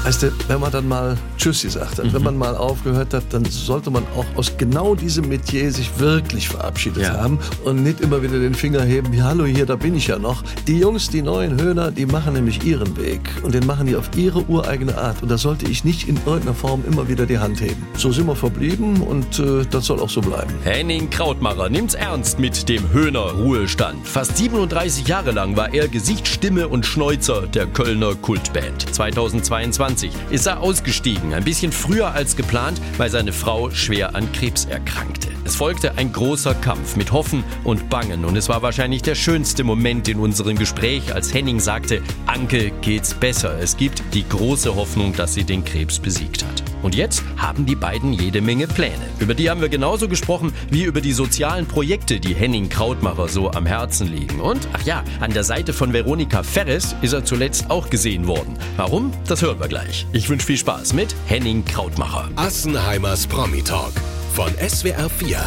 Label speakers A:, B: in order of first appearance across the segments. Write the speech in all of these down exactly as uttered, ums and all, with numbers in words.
A: Weißt du, wenn man dann mal Tschüss gesagt hat, mhm. wenn man mal aufgehört hat, dann sollte man auch aus genau diesem Metier sich wirklich verabschiedet ja. haben und nicht immer wieder den Finger heben, ja, hallo, hier, da bin ich ja noch. Die Jungs, die neuen Höhner, die machen nämlich ihren Weg und den machen die auf ihre ureigene Art und da sollte ich nicht in irgendeiner Form immer wieder die Hand heben. So sind wir verblieben und äh, das soll auch so bleiben.
B: Henning Krautmacher nimmt's ernst mit dem Höhner-Ruhestand. Fast siebenunddreißig Jahre lang war er Gesicht, Stimme und Schnäuzer der Kölner Kultband. zweitausendzweiundzwanzig ist er ausgestiegen, ein bisschen früher als geplant, weil seine Frau schwer an Krebs erkrankte. Es folgte ein großer Kampf mit Hoffen und Bangen und es war wahrscheinlich der schönste Moment in unserem Gespräch, als Henning sagte, Anke geht's besser. Es gibt die große Hoffnung, dass sie den Krebs besiegt hat. Und jetzt haben die beiden jede Menge Pläne. Über die haben wir genauso gesprochen wie über die sozialen Projekte, die Henning Krautmacher so am Herzen liegen. Und, ach ja, an der Seite von Veronika Ferres ist er zuletzt auch gesehen worden. Warum? Das hören wir gleich. Ich wünsche viel Spaß mit Henning Krautmacher.
C: Assenheimers Promi-Talk von S W R vier.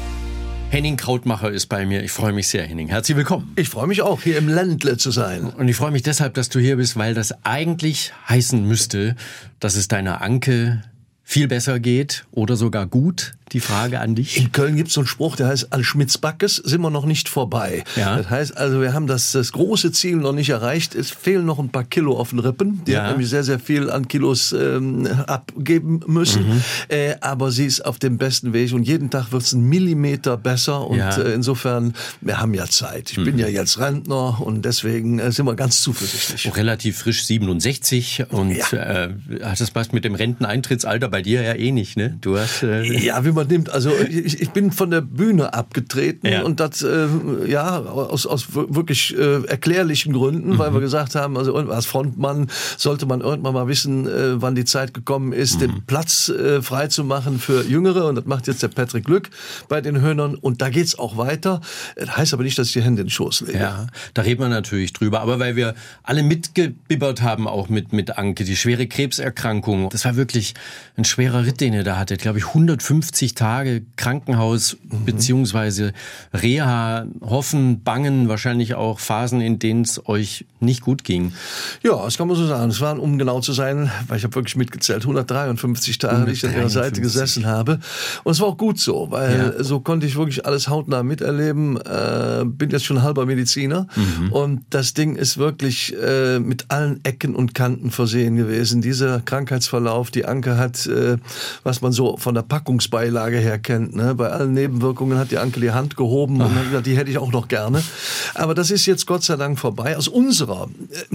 B: Henning Krautmacher ist bei mir. Ich freue mich sehr, Henning. Herzlich willkommen.
A: Ich freue mich auch, hier im Ländle zu sein.
B: Und ich freue mich deshalb, dass du hier bist, weil das eigentlich heißen müsste, dass es deiner Anke viel besser geht oder sogar gut. Die Frage an dich.
A: In Köln gibt es so einen Spruch, der heißt, an Schmitz-Backes sind wir noch nicht vorbei. Ja. Das heißt also, wir haben das, das große Ziel noch nicht erreicht. Es fehlen noch ein paar Kilo auf den Rippen. Die ja. hat nämlich sehr, sehr viel an Kilos ähm, abgeben müssen. Mhm. Äh, aber sie ist auf dem besten Weg und jeden Tag wird es einen Millimeter besser. Und ja. äh, insofern, wir haben ja Zeit. Ich mhm. bin ja jetzt Rentner und deswegen äh, sind wir ganz zuversichtlich.
B: Auch relativ frisch siebenundsechzig und ja. äh, das passt mit dem Renteneintrittsalter bei dir ja eh nicht, ne? Du hast... Äh,
A: ja, wie man nimmt. Also ich, ich bin von der Bühne abgetreten ja. und das äh, ja aus, aus wirklich äh, erklärlichen Gründen, mhm. weil wir gesagt haben, also als Frontmann sollte man irgendwann mal wissen, äh, wann die Zeit gekommen ist, mhm. den Platz äh, frei zu machen für Jüngere und das macht jetzt der Patrick Glück bei den Höhnern und da geht's auch weiter. Das heißt aber nicht, dass ich die Hände in den Schoß lege.
B: Ja, da reden wir natürlich drüber, aber weil wir alle mitgebibbert haben, auch mit, mit Anke, die schwere Krebserkrankung, das war wirklich ein schwerer Ritt, den ihr da hattet, glaube ich, hundertfünfzig Tage Krankenhaus mhm. beziehungsweise Reha, Hoffen, Bangen, wahrscheinlich auch Phasen, in denen es euch nicht gut ging.
A: Ja, das kann man so sagen. Es waren, um genau zu sein, weil ich habe wirklich mitgezählt, hundertdreiundfünfzig Tage, die ich an ihrer Seite gesessen habe. Und es war auch gut so, weil ja. so konnte ich wirklich alles hautnah miterleben. Äh, bin jetzt schon halber Mediziner mhm. und das Ding ist wirklich äh, mit allen Ecken und Kanten versehen gewesen. Dieser Krankheitsverlauf, die Anke hat, äh, was man so von der Packungsbeilage her kennt. Ne? Bei allen Nebenwirkungen hat die Anke die Hand gehoben und hat gesagt, die hätte ich auch noch gerne. Aber das ist jetzt Gott sei Dank vorbei. Aus unserer,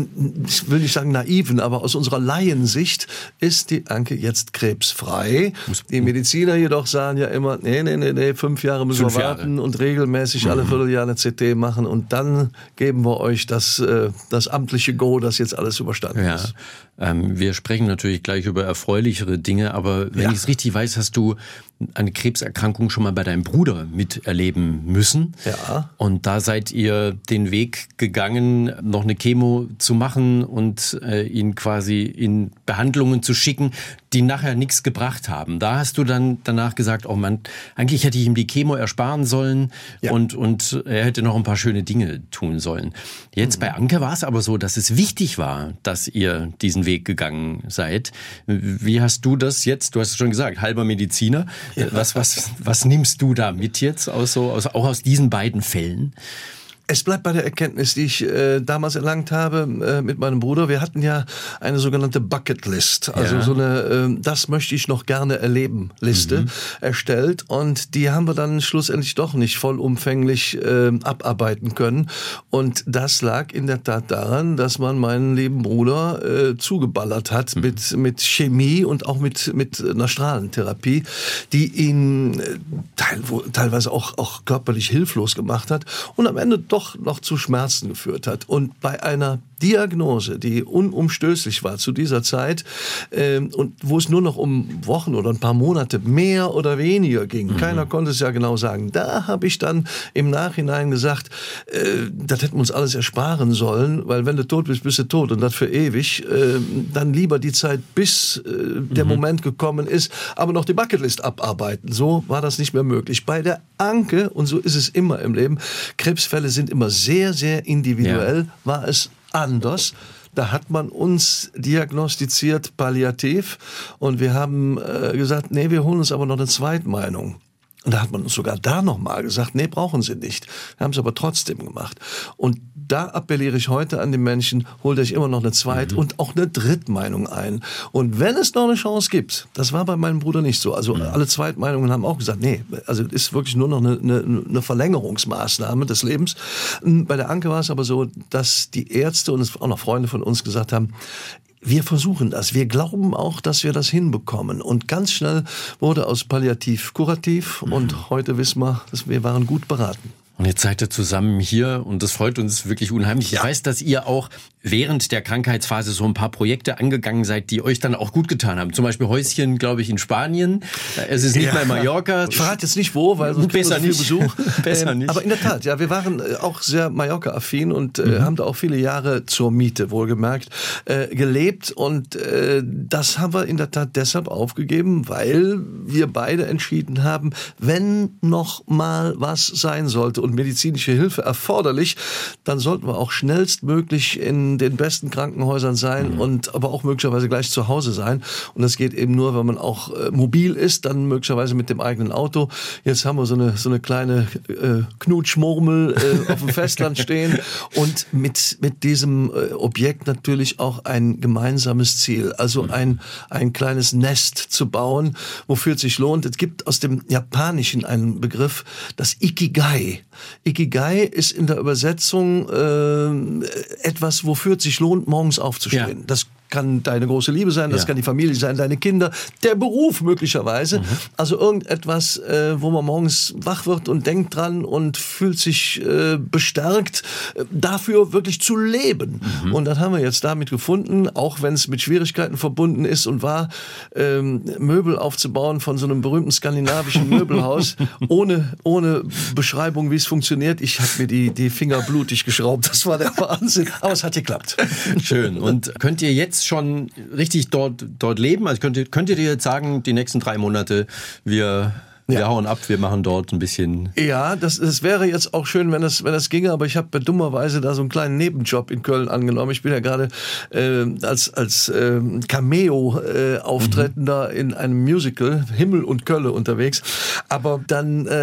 A: ich will nicht sagen naiven, aber aus unserer Laiensicht ist die Anke jetzt krebsfrei. Die Mediziner jedoch sagen ja immer, nee, nee, nee, nee fünf Jahre müssen fünf wir warten Jahre. Und regelmäßig mhm. alle Vierteljahre eine C T machen und dann geben wir euch das, das amtliche Go, dass jetzt alles überstanden
B: ja.
A: ist.
B: Ähm, wir sprechen natürlich gleich über erfreulichere Dinge, aber wenn ja. ich es richtig weiß, hast du eine Krebserkrankung schon mal bei deinem Bruder miterleben müssen.
A: Ja.
B: Und da seid ihr den Weg gegangen, noch eine Chemo zu machen und äh, ihn quasi in Behandlungen zu schicken, die nachher nichts gebracht haben. Da hast du dann danach gesagt, oh Mann, eigentlich hätte ich ihm die Chemo ersparen sollen ja. und, und er hätte noch ein paar schöne Dinge tun sollen. Jetzt mhm. bei Anke war es aber so, dass es wichtig war, dass ihr diesen Weg gegangen seid. Wie hast du das jetzt? Du hast es schon gesagt, halber Mediziner. Ja. Was, was, was nimmst du da mit jetzt, aus so, aus, auch aus diesen beiden Fällen?
A: Es bleibt bei der Erkenntnis, die ich äh, damals erlangt habe äh, mit meinem Bruder. Wir hatten ja eine sogenannte Bucketlist, also ja. so eine äh, das möchte ich noch gerne erleben Liste mhm. erstellt und die haben wir dann schlussendlich doch nicht vollumfänglich äh, abarbeiten können und das lag in der Tat daran, dass man meinen lieben Bruder äh, zugeballert hat mhm. mit mit Chemie und auch mit mit einer Strahlentherapie, die ihn äh, teil, teilweise auch auch körperlich hilflos gemacht hat und am Ende doch noch zu Schmerzen geführt hat. Und bei einer Diagnose, die unumstößlich war zu dieser Zeit ähm, und wo es nur noch um Wochen oder ein paar Monate mehr oder weniger ging. Mhm. Keiner konnte es ja genau sagen. Da habe ich dann im Nachhinein gesagt, äh, das hätten wir uns alles ersparen sollen, weil wenn du tot bist, bist du tot und das für ewig. Äh, dann lieber die Zeit, bis äh, der mhm. Moment gekommen ist, aber noch die Bucketlist abarbeiten. So war das nicht mehr möglich. Bei der Anke, und so ist es immer im Leben, Krebsfälle sind immer sehr, sehr individuell, ja. war es anders. da hat man uns diagnostiziert palliativ und wir haben äh, gesagt, nee, wir holen uns aber noch eine Zweitmeinung. Und da hat man uns sogar da nochmal gesagt, nee, brauchen Sie nicht. Wir haben es aber trotzdem gemacht. Und da appelliere ich heute an die Menschen, holt euch immer noch eine Zweit- mhm. und auch eine Drittmeinung ein. Und wenn es noch eine Chance gibt, das war bei meinem Bruder nicht so. Also mhm. alle Zweitmeinungen haben auch gesagt, nee, also es ist wirklich nur noch eine, eine, eine Verlängerungsmaßnahme des Lebens. Bei der Anke war es aber so, dass die Ärzte und es auch noch Freunde von uns gesagt haben, wir versuchen das. Wir glauben auch, dass wir das hinbekommen. Und ganz schnell wurde aus Palliativ kurativ. Mhm. Und heute wissen wir, dass wir waren gut beraten.
B: Und jetzt seid ihr zusammen hier und das freut uns wirklich unheimlich. Ja. Ich weiß, dass ihr auch während der Krankheitsphase so ein paar Projekte angegangen seid, die euch dann auch gut getan haben. Zum Beispiel Häuschen, glaube ich, in Spanien. Es ist nicht ja. mehr Mallorca.
A: Ich verrate jetzt nicht wo, weil sonst
B: besser
A: viel
B: nicht.
A: Besuch.
B: besser
A: ähm,
B: nicht.
A: Aber in der Tat, ja, wir waren auch sehr Mallorca-affin und äh, mhm. haben da auch viele Jahre zur Miete, wohlgemerkt, äh, gelebt. Und äh, das haben wir in der Tat deshalb aufgegeben, weil wir beide entschieden haben, wenn noch mal was sein sollte und medizinische Hilfe erforderlich, dann sollten wir auch schnellstmöglich in den besten Krankenhäusern sein mhm. und aber auch möglicherweise gleich zu Hause sein. Und das geht eben nur, wenn man auch äh, mobil ist, dann möglicherweise mit dem eigenen Auto. Jetzt haben wir so eine so eine kleine äh, Knutschmurmel äh, auf dem Festland stehen und mit mit diesem äh, Objekt natürlich auch ein gemeinsames Ziel, also mhm. ein ein kleines Nest zu bauen, wofür es sich lohnt. Es gibt aus dem Japanischen einen Begriff, das Ikigai. Ikigai ist in der Übersetzung äh, etwas, wofür es sich lohnt, morgens aufzustehen. Ja. Das kann deine große Liebe sein, das ja. kann die Familie sein, deine Kinder, der Beruf möglicherweise. Mhm. Also irgendetwas, äh, wo man morgens wach wird und denkt dran und fühlt sich äh, bestärkt, äh, dafür wirklich zu leben. Mhm. Und das haben wir jetzt damit gefunden, auch wenn es mit Schwierigkeiten verbunden ist und war, ähm, Möbel aufzubauen von so einem berühmten skandinavischen Möbelhaus, ohne, ohne Beschreibung, wie es funktioniert. Ich habe mir die, die Finger blutig geschraubt, das war der Wahnsinn. Aber es hat geklappt.
B: Schön. Und könnt ihr jetzt schon richtig dort, dort leben? Also könnt ihr, könnt ihr dir jetzt sagen, die nächsten drei Monate, wir... Wir ja. hauen ab, wir machen dort ein bisschen...
A: Ja, das, das wäre jetzt auch schön, wenn das, wenn das ginge, aber ich habe dummerweise da so einen kleinen Nebenjob in Köln angenommen. Ich bin ja gerade äh, als, als äh, Cameo-Auftretender äh, in einem Musical, Himmel und Kölle, unterwegs. Aber dann äh,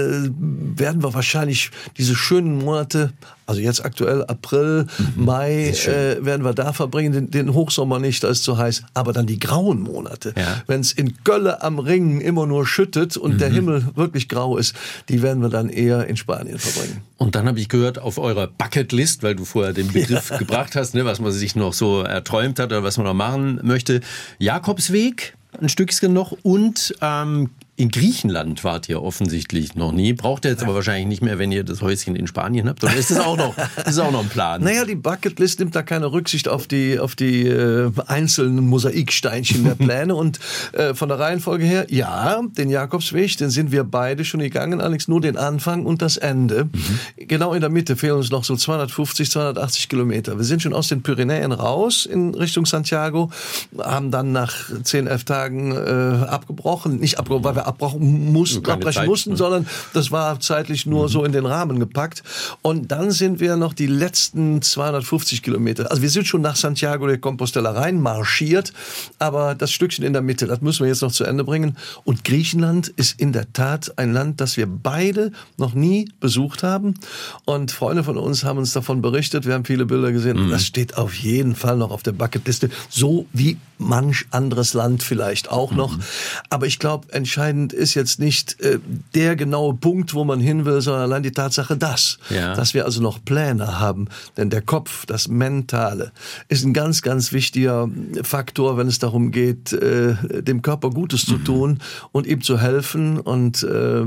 A: werden wir wahrscheinlich diese schönen Monate, also jetzt aktuell April, mhm. Mai, äh, werden wir da verbringen, den, den Hochsommer nicht, da ist zu heiß, aber dann die grauen Monate. Ja. Wenn es in Kölle am Ring immer nur schüttet und mhm. der Himmel wirklich grau ist, die werden wir dann eher in Spanien verbringen.
B: Und dann habe ich gehört, auf eurer Bucketlist, weil du vorher den Begriff ja. gebracht hast, ne, was man sich noch so erträumt hat oder was man noch machen möchte, Jakobsweg, ein Stückchen noch und ähm, in Griechenland wart ihr offensichtlich noch nie. Braucht ihr jetzt aber wahrscheinlich nicht mehr, wenn ihr das Häuschen in Spanien habt. Oder ist das auch noch, das ist auch noch ein Plan?
A: Naja, die Bucketlist nimmt da keine Rücksicht auf die, auf die äh, einzelnen Mosaiksteinchen der Pläne. Und äh, von der Reihenfolge her, ja, den Jakobsweg, den sind wir beide schon gegangen, Alex, nur den Anfang und das Ende. Mhm. Genau in der Mitte fehlen uns noch so zweihundertfünfzig, zweihundertachtzig Kilometer. Wir sind schon aus den Pyrenäen raus in Richtung Santiago, haben dann nach zehn, elf Tagen äh, abgebrochen. Nicht abgebrochen, weil wir abbrechen mussten, abbrechen Zeit, mussten, ne? sondern das war zeitlich nur mhm. so in den Rahmen gepackt. Und dann sind wir noch die letzten zweihundertfünfzig Kilometer, also wir sind schon nach Santiago de Compostela rein marschiert, aber das Stückchen in der Mitte, das müssen wir jetzt noch zu Ende bringen. Und Griechenland ist in der Tat ein Land, das wir beide noch nie besucht haben. Und Freunde von uns haben uns davon berichtet, wir haben viele Bilder gesehen, mhm. das steht auf jeden Fall noch auf der Bucketliste, so wie manch anderes Land vielleicht auch mhm. noch. Aber ich glaube, entscheidend ist jetzt nicht äh, der genaue Punkt, wo man hin will, sondern allein die Tatsache, dass, ja. dass wir also noch Pläne haben. Denn der Kopf, das Mentale, ist ein ganz, ganz wichtiger Faktor, wenn es darum geht, äh, dem Körper Gutes zu mhm. tun und ihm zu helfen und äh,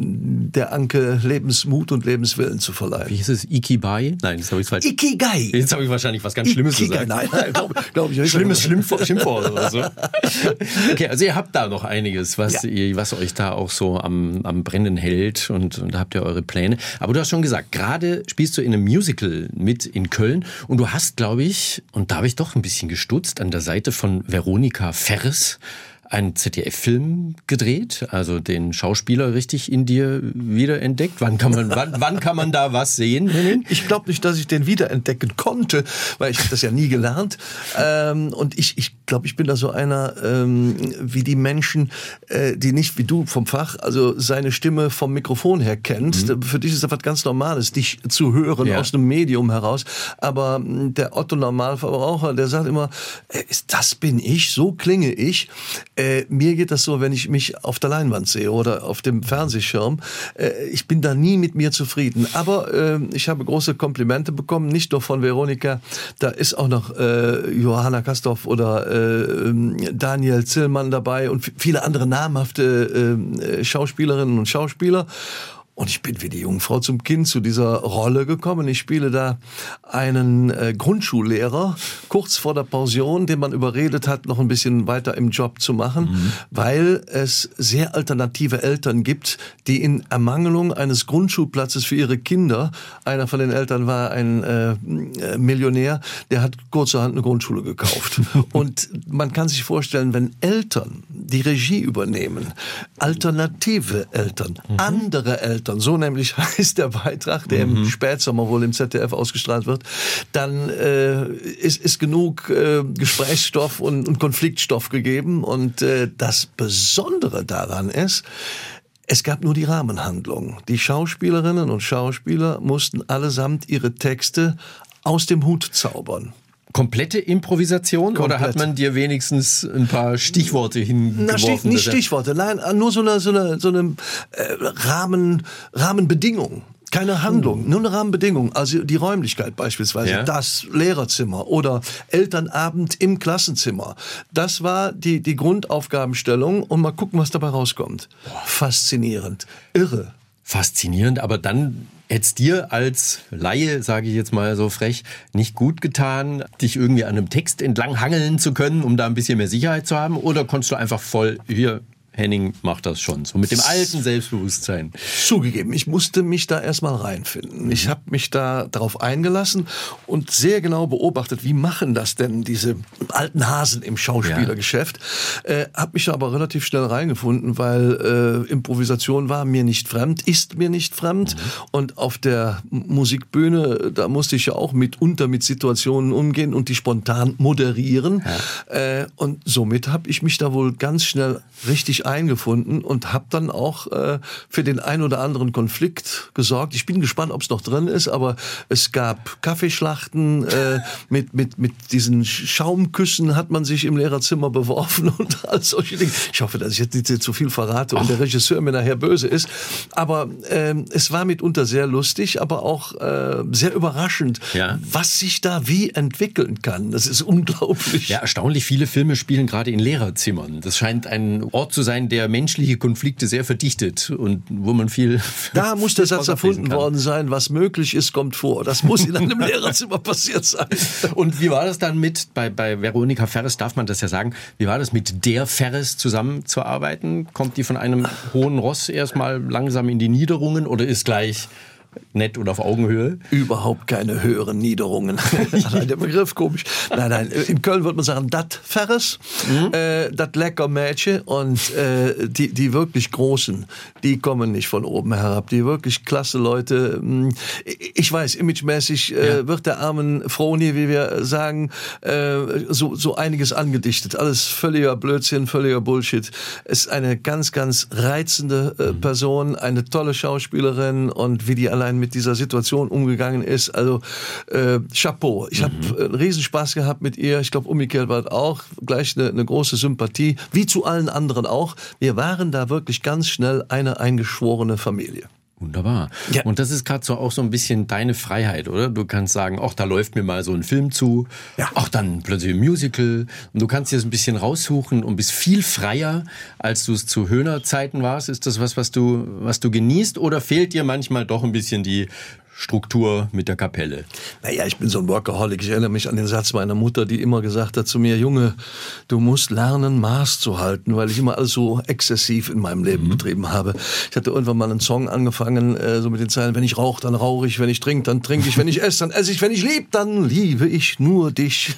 A: der Anke Lebensmut und Lebenswillen zu verleihen.
B: Wie hieß es? Ikigai? Nein, das habe ich falsch.
A: Ikigai!
B: Jetzt habe ich wahrscheinlich was ganz Schlimmes
A: Ikigai.
B: gesagt.
A: Nein, nein, glaube glaub ich nicht.
B: Schlimmes Schimpfwort oder so. Okay, also ihr habt da noch einiges, was ja. ihr was euch da auch so am, am Brennen hält und, und da habt ihr eure Pläne. Aber du hast schon gesagt, gerade spielst du in einem Musical mit in Köln und du hast, glaube ich, und da habe ich doch ein bisschen gestutzt, an der Seite von Veronika Ferres einen Z D F-Film gedreht, also den Schauspieler richtig in dir wiederentdeckt. Wann kann man, wann, wann kann man da was sehen?
A: Ich glaube nicht, dass ich den wiederentdecken konnte, weil ich habe das ja nie gelernt. Ähm, und ich, ich glaube, ich bin da so einer ähm, wie die Menschen, äh, die nicht wie du vom Fach, also seine Stimme vom Mikrofon her kennt. Mhm. Für dich ist das was ganz Normales, dich zu hören ja. aus einem Medium heraus. Aber der Otto-Normalverbraucher, der sagt immer, äh, das bin ich, so klinge ich. Äh, mir geht das so, wenn ich mich auf der Leinwand sehe oder auf dem Fernsehschirm. Äh, ich bin da nie mit mir zufrieden. Aber äh, ich habe große Komplimente bekommen, nicht nur von Veronika, da ist auch noch äh, Johanna Kastorf oder äh, Daniel Zillmann dabei und viele andere namhafte äh, Schauspielerinnen und Schauspieler. Und ich bin wie die Jungfrau zum Kind zu dieser Rolle gekommen. Ich spiele da einen äh, Grundschullehrer, kurz vor der Pension, den man überredet hat, noch ein bisschen weiter im Job zu machen, mhm. weil es sehr alternative Eltern gibt, die in Ermangelung eines Grundschulplatzes für ihre Kinder, einer von den Eltern war ein äh, Millionär, der hat kurzerhand eine Grundschule gekauft. Und man kann sich vorstellen, wenn Eltern die Regie übernehmen, alternative Eltern, mhm. andere Eltern, so nämlich heißt der Beitrag, der mhm. im Spätsommer wohl im Z D F ausgestrahlt wird, dann äh, ist, ist genug äh, Gesprächsstoff und, und Konfliktstoff gegeben. Und äh, das Besondere daran ist, es gab nur die Rahmenhandlung. Die Schauspielerinnen und Schauspieler mussten allesamt ihre Texte aus dem Hut zaubern.
B: Komplette Improvisation Komplett. Oder hat man dir wenigstens ein paar Stichworte hingeworfen?
A: Na, Stich, nicht Stichworte, nein, nur so eine, so eine, so eine äh, Rahmen, Rahmenbedingung. Keine Handlung, nur eine Rahmenbedingung. Also die Räumlichkeit beispielsweise, ja. das Lehrerzimmer oder Elternabend im Klassenzimmer. Das war die, die Grundaufgabenstellung und mal gucken, was dabei rauskommt. Boah. Faszinierend, irre.
B: Faszinierend, aber dann hätte es dir als Laie, sage ich jetzt mal so frech, nicht gut getan, dich irgendwie an einem Text entlang hangeln zu können, um da ein bisschen mehr Sicherheit zu haben? Oder konntest du einfach voll, hier, Henning macht das schon, so mit dem alten Selbstbewusstsein?
A: Zugegeben, ich musste mich da erstmal reinfinden. Ich habe mich da darauf eingelassen und sehr genau beobachtet, wie machen das denn diese alten Hasen im Schauspielergeschäft. Ja. Äh, habe mich aber relativ schnell reingefunden, weil äh, Improvisation war mir nicht fremd, ist mir nicht fremd. Mhm. Und auf der Musikbühne, da musste ich ja auch mitunter mit Situationen umgehen und die spontan moderieren. Ja. Äh, und somit habe ich mich da wohl ganz schnell richtig eingefunden und habe dann auch äh, für den ein oder anderen Konflikt gesorgt. Ich bin gespannt, ob es noch drin ist, aber es gab Kaffeeschlachten, äh, mit, mit, mit diesen Schaumküssen hat man sich im Lehrerzimmer beworfen und all solche Dinge. Ich hoffe, dass ich jetzt nicht zu viel verrate und Ach. der Regisseur mir nachher böse ist. Aber äh, es war mitunter sehr lustig, aber auch äh, sehr überraschend, ja. was sich da wie entwickeln kann. Das ist unglaublich.
B: Ja, erstaunlich viele Filme spielen gerade in Lehrerzimmern. Das scheint ein Ort zu sein, der menschliche Konflikte sehr verdichtet und wo man viel...
A: Da muss der Satz erfunden worden sein, was möglich ist, kommt vor. Das muss in einem Lehrerzimmer passiert sein.
B: Und wie war das dann mit, bei, bei Veronika Ferres darf man das ja sagen, wie war das mit der Ferres zusammenzuarbeiten? Kommt die von einem hohen Ross erstmal langsam in die Niederungen oder ist gleich nett und auf Augenhöhe?
A: Überhaupt keine höheren Niederungen. Allein der Begriff komisch. Nein, nein, in Köln würde man sagen, dat Ferres, mhm. äh, dat lecker Mädchen und äh, die, die wirklich Großen, die kommen nicht von oben herab. Die wirklich klasse Leute. Ich weiß, imagemäßig äh, ja. wird der armen Froni, wie wir sagen, äh, so, so einiges angedichtet. Alles völliger Blödsinn, völliger Bullshit. Es ist eine ganz, ganz reizende äh, mhm. Person, eine tolle Schauspielerin und wie die allein mit dieser Situation umgegangen ist. Also äh, Chapeau. Ich mhm. habe einen Riesenspaß gehabt mit ihr. Ich glaube, umgekehrt war es auch gleich eine, eine große Sympathie, wie zu allen anderen auch. Wir waren da wirklich ganz schnell eine eingeschworene Familie.
B: Wunderbar. Ja. Und das ist gerade so auch so ein bisschen deine Freiheit, oder? Du kannst sagen, ach, da läuft mir mal so ein Film zu, ja. ach, dann plötzlich ein Musical. Und du kannst dir das ein bisschen raussuchen und bist viel freier, als du es zu Höhner-Zeiten warst. Ist das was, was du, was du genießt? Oder fehlt dir manchmal doch ein bisschen die Struktur mit der Kapelle?
A: Naja, ich bin so ein Workaholic. Ich erinnere mich an den Satz meiner Mutter, die immer gesagt hat zu mir, Junge, du musst lernen, Maß zu halten, weil ich immer alles so exzessiv in meinem Leben mhm. betrieben habe. Ich hatte irgendwann mal einen Song angefangen, äh, so mit den Zeilen, wenn ich rauche, dann rauche ich, wenn ich trinke, dann trinke ich, wenn ich esse, dann esse ich, wenn ich liebe, dann liebe ich nur dich.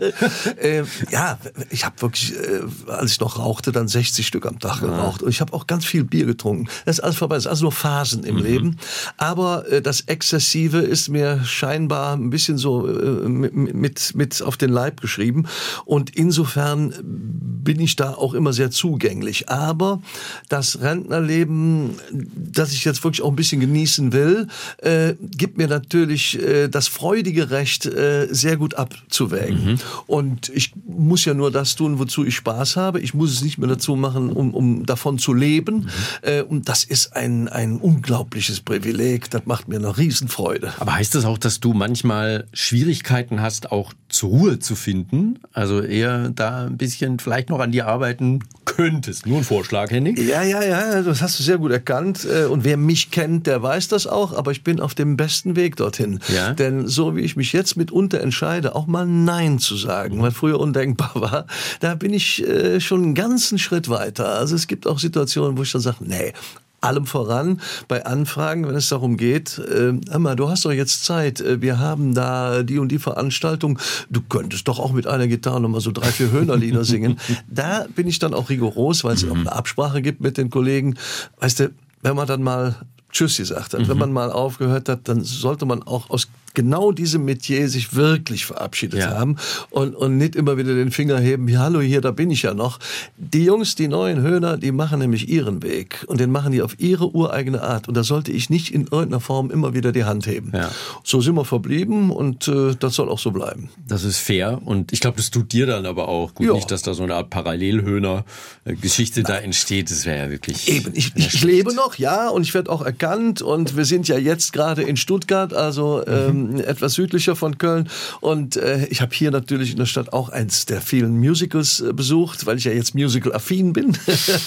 A: äh, ja, ich habe wirklich, äh, als ich noch rauchte, dann sechzig Stück am Tag geraucht. Und ich habe auch ganz viel Bier getrunken. Das ist alles vorbei, das ist alles nur Phasen im mhm. Leben. Aber äh, das Exzessive ist mir scheinbar ein bisschen so äh, mit, mit auf den Leib geschrieben. Und insofern bin ich da auch immer sehr zugänglich. Aber das Rentnerleben, das ich jetzt wirklich auch ein bisschen genießen will, äh, gibt mir natürlich äh, das freudige Recht, äh, sehr gut abzuwägen. Mhm. Und ich muss ja nur das tun, wozu ich Spaß habe. Ich muss es nicht mehr dazu machen, um, um davon zu leben. Mhm. Äh, und das ist ein, ein unglaubliches Privileg. Das macht mir eine Riesenfreude.
B: Aber heißt das auch, dass du manchmal Schwierigkeiten hast, auch zur Ruhe zu finden? Also eher da ein bisschen vielleicht noch an dir arbeiten könntest. Nur ein Vorschlag, Henning?
A: Ja, ja, ja, das hast du sehr gut erkannt. Und wer mich kennt, der weiß das auch. Aber ich bin auf dem besten Weg dorthin. Ja? Denn so wie ich mich jetzt mitunter entscheide, auch mal Nein zu sagen, was früher undenkbar war, da bin ich äh, schon einen ganzen Schritt weiter. Also es gibt auch Situationen, wo ich dann sage, nee, allem voran bei Anfragen, wenn es darum geht, äh, hör mal, du hast doch jetzt Zeit, wir haben da die und die Veranstaltung, du könntest doch auch mit einer Gitarre nochmal so drei, vier Höhnerlieder singen. Da bin ich dann auch rigoros, weil es mhm. auch eine Absprache gibt mit den Kollegen. Weißt du, wenn man dann mal Tschüss gesagt hat, mhm. wenn man mal aufgehört hat, dann sollte man auch aus genau diesem Metier sich wirklich verabschiedet ja. haben und, und nicht immer wieder den Finger heben, ja, hallo, hier, da bin ich ja noch. Die Jungs, die neuen Höhner, die machen nämlich ihren Weg und den machen die auf ihre ureigene Art und da sollte ich nicht in irgendeiner Form immer wieder die Hand heben. Ja. So sind wir verblieben und äh, das soll auch so bleiben.
B: Das ist fair und ich glaube, das tut dir dann aber auch gut, ja. nicht, dass da so eine Art Parallelhöhner-Geschichte da entsteht, das wäre ja wirklich...
A: Eben, ich, ich lebe noch, ja, und ich werde auch erkannt und wir sind ja jetzt gerade in Stuttgart, also ähm, mhm. etwas südlicher von Köln und äh, ich habe hier natürlich in der Stadt auch eins der vielen Musicals äh, besucht, weil ich ja jetzt musical-affin bin.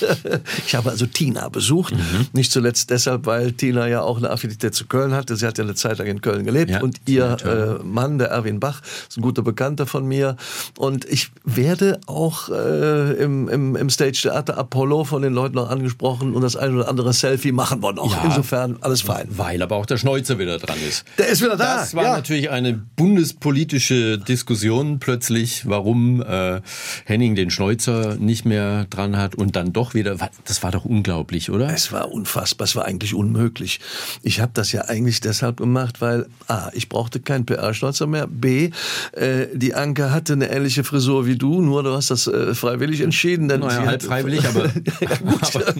A: Ich habe also Tina besucht, mhm. nicht zuletzt deshalb, weil Tina ja auch eine Affinität zu Köln hatte. Sie hat ja eine Zeit lang in Köln gelebt ja, und ihr äh, Mann, der Erwin Bach, ist ein guter Bekannter von mir und ich werde auch äh, im, im, im Stage-Theater Apollo von den Leuten noch angesprochen und das ein oder andere Selfie machen wir noch. Ja, insofern alles fein.
B: Weil aber auch der Schneuzer wieder dran ist.
A: Der ist wieder da.
B: Das war
A: ja.
B: natürlich eine bundespolitische Diskussion plötzlich, warum äh, Henning den Schneuzer nicht mehr dran hat und dann doch wieder, das war doch unglaublich, oder?
A: Es war unfassbar, es war eigentlich unmöglich. Ich habe das ja eigentlich deshalb gemacht, weil A, ich brauchte keinen P R-Schneuzer mehr, B, äh, die Anke hatte eine ähnliche Frisur wie du, nur du hast das äh, freiwillig entschieden. Denn
B: naja,
A: sie
B: halb
A: hat,
B: freiwillig, aber...
A: ja, gut.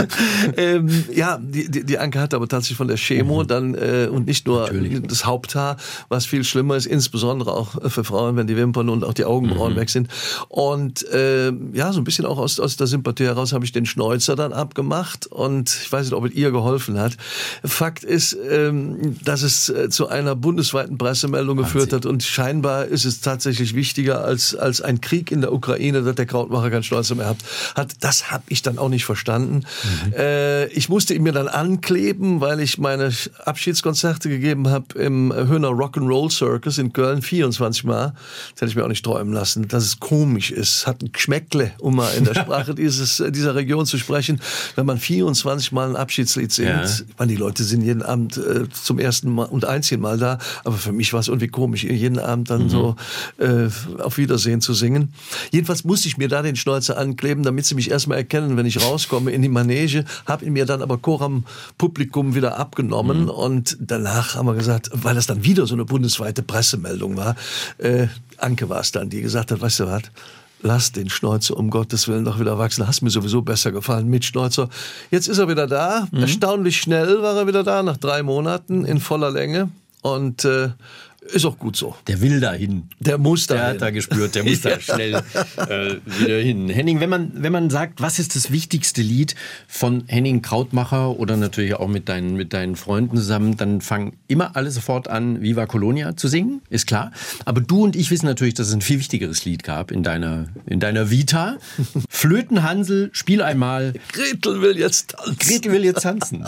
A: ähm, ja, die, die, die Anke hatte aber tatsächlich von der Chemo mhm. dann äh, und nicht nur Natürlich. das Haupthaar, was viel schlimmer ist, insbesondere auch für Frauen, wenn die Wimpern und auch die Augenbrauen mhm. weg sind. Und äh, ja, so ein bisschen auch aus, aus der Sympathie heraus habe ich den Schneuzer dann abgemacht und ich weiß nicht, ob es ihr geholfen hat. Fakt ist, ähm, dass es äh, zu einer bundesweiten Pressemeldung Wahnsinn. geführt hat und scheinbar ist es tatsächlich wichtiger als, als ein Krieg in der Ukraine, dass der Krautmacher keinen Schneuzer mehr hat. hat das habe ich dann auch nicht verstanden. Mhm. Äh, ich musste ihn mir dann ankleben, weil ich meine Abschiedskonzerte gegeben habe im Höhner Rock'n'Roll Circus in Köln vierundzwanzig Mal. Das hätte ich mir auch nicht träumen lassen, dass es komisch ist. Hat ein Geschmäckle, um mal in der Sprache dieses, dieser Region zu sprechen, wenn man vierundzwanzig Mal ein Abschiedslied singt. Ja. Ich meine, die Leute sind jeden Abend äh, zum ersten Mal und einzigen Mal da, aber für mich war es irgendwie komisch, jeden Abend dann mhm. so äh, auf Wiedersehen zu singen. Jedenfalls musste ich mir da den Schnäuzer ankleben, damit sie mich erstmal erkennen, wenn ich rauskomme in die Manege, habe ihn mir dann aber Coram Publikum wieder abgenommen mhm. und danach haben wir gesagt, weil das dann wieder so eine bundesweite Pressemeldung war, äh, Anke war es dann, die gesagt hat, weißt du was, lass den Schneuzer um Gottes Willen doch wieder wachsen, hast mir sowieso besser gefallen mit Schneuzer. Jetzt ist er wieder da, mhm. erstaunlich schnell war er wieder da, nach drei Monaten in voller Länge und äh, ist auch gut so.
B: Der will dahin.
A: Der muss dahin.
B: Der hat da gespürt, der muss da schnell äh, wieder hin. Henning, wenn man, wenn man sagt, was ist das wichtigste Lied von Henning Krautmacher oder natürlich auch mit deinen, mit deinen Freunden zusammen, dann fangen immer alle sofort an, Viva Colonia zu singen, ist klar. Aber du und ich wissen natürlich, dass es ein viel wichtigeres Lied gab in deiner, in deiner Vita. Flötenhansel, spiel einmal.
A: Gretel will jetzt tanzen.
B: Gretel will jetzt tanzen.